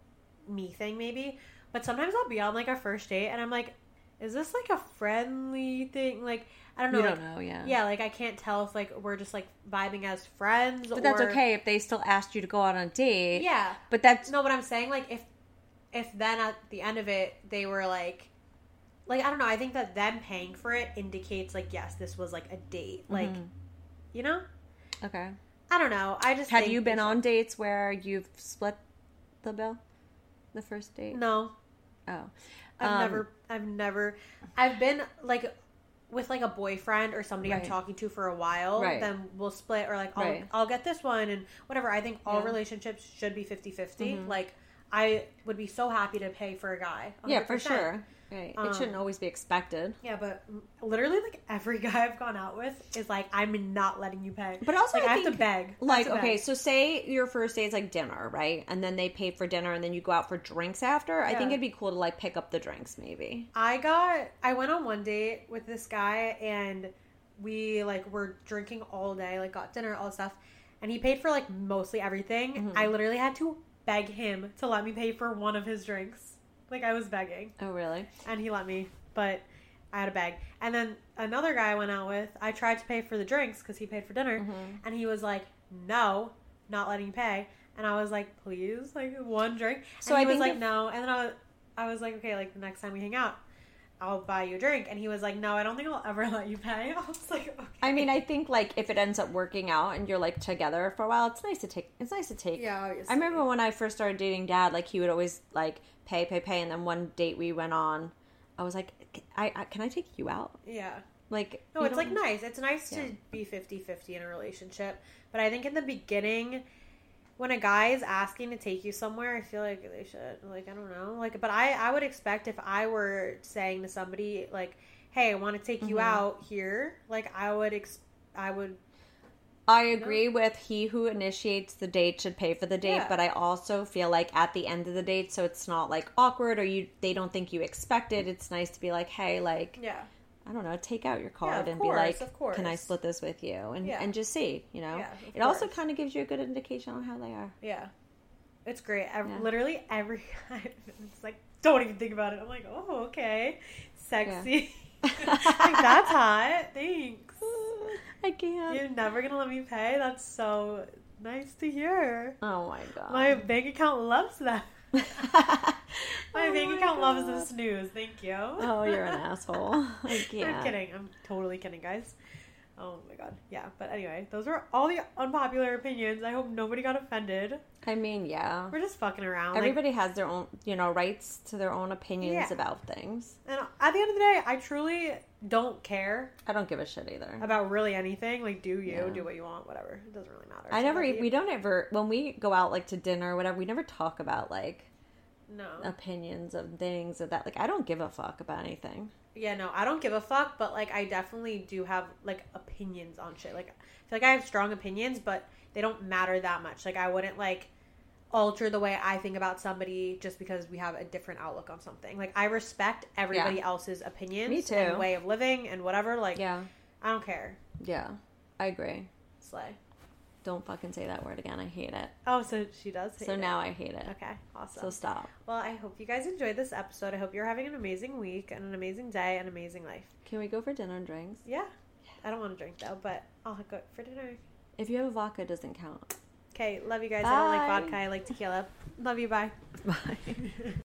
me thing, maybe, but sometimes I'll be on like a first date and I'm like, is this like a friendly thing? Like, I don't know. You like, don't know, yeah. Yeah, like I can't tell if like we're just like vibing as friends. But or... that's okay if they still asked you to go out on a date. Yeah. But that's... No, but I'm saying like if, if then at the end of it, they were like, like, I don't know. I think that them paying for it indicates like, yes, this was like a date. Like, mm-hmm. you know? Okay. I don't know. I just Have think you been on dates where you've split the bill? The first date? No. Oh. I've um, never, I've never, I've been like with like a boyfriend or somebody right. I'm talking to for a while, right. then we'll split or like, I'll, right. I'll get this one and whatever. I think all yeah. relationships should be fifty-fifty. Mm-hmm. Like I would be so happy to pay for a guy. one hundred percent. Yeah, for sure. Right. Um, it shouldn't always be expected. Yeah, but literally, like, every guy I've gone out with is like, I'm not letting you pay. But also, like, I, I have think, to beg. Like, to okay, beg. so say your first date is like dinner, right? And then they pay for dinner, and then you go out for drinks after. Yeah. I think it'd be cool to like pick up the drinks, maybe. I got, I went on one date with this guy, and we like were drinking all day, like got dinner, all this stuff, and he paid for like mostly everything. Mm-hmm. I literally had to beg him to let me pay for one of his drinks. Like I was begging. Oh, really? And he let me. But I had a bag. And then another guy I went out with, I tried to pay for the drinks because he paid for dinner. Mm-hmm. And he was like, no, not letting you pay. And I was like, please, like one drink. And so he I was like, if... no. And then I was, I was like, okay, like the next time we hang out, I'll buy you a drink. And he was like, no, I don't think I'll ever let you pay. I was like, okay. I mean, I think like if it ends up working out and you're like together for a while, it's nice to take, it's nice to take. Yeah, obviously. I remember when I first started dating Dad, like he would always like pay, pay, pay. And then one date we went on, I was like, I, I can I take you out? Yeah. Like, no, it's like nice. It's nice yeah. to be fifty-fifty in a relationship. But I think in the beginning, when a guy is asking to take you somewhere, I feel like they should, like, I don't know. Like, but I, I would expect if I were saying to somebody, like, hey, I want to take you mm-hmm. out here, like, I would, ex- I would. I agree you know? with he who initiates the date should pay for the date, yeah. but I also feel like at the end of the date, so it's not like awkward or you they don't think you expect it. It's nice to be like, hey, like, yeah, I don't know, take out your card yeah, and course, be like, of course. can I split this with you? And yeah. and just see, you know. Yeah, it course. also kind of gives you a good indication on how they are. Yeah, it's great. Every, yeah. Literally every guy, it's like, don't even think about it. I'm like, oh, okay, sexy. Yeah. Like, that's hot. Thanks. I can't. You're never gonna let me pay? That's so nice to hear. Oh my god. My bank account loves that. my oh bank my account god. loves this news. Thank you. Oh, you're an asshole. I can't. I'm kidding. I'm totally kidding, guys. Oh my god. Yeah, but anyway, those were all the unpopular opinions. I hope nobody got offended. I mean, yeah. We're just fucking around. Everybody like, has their own, you know, rights to their own opinions yeah. about things. And at the end of the day, I truly don't care. I don't give a shit either. About really anything. Like, do you, yeah. do what you want, whatever. It doesn't really matter. I so never, we don't ever, when we go out, like, to dinner or whatever, we never talk about, like, no opinions of things of that. Like, I don't give a fuck about anything. Yeah, no, I don't give a fuck, but, like, I definitely do have, like, opinions on shit. Like, I feel like I have strong opinions, but they don't matter that much. Like, I wouldn't, like, alter the way I think about somebody just because we have a different outlook on something. Like, I respect everybody yeah. else's opinions. Me too. And way of living and whatever. Like, yeah. I don't care. Yeah, I agree. Slay. Don't fucking say that word again. I hate it. Oh, so she does hate So it. now I hate it. Okay, awesome. So stop. Well, I hope you guys enjoyed this episode. I hope you're having an amazing week and an amazing day and amazing life. Can we go for dinner and drinks? Yeah. I don't want to drink, though, but I'll go for dinner. If you have a vodka, it doesn't count. Okay, love you guys. Bye. I don't like vodka. I like tequila. Love you. Bye. Bye.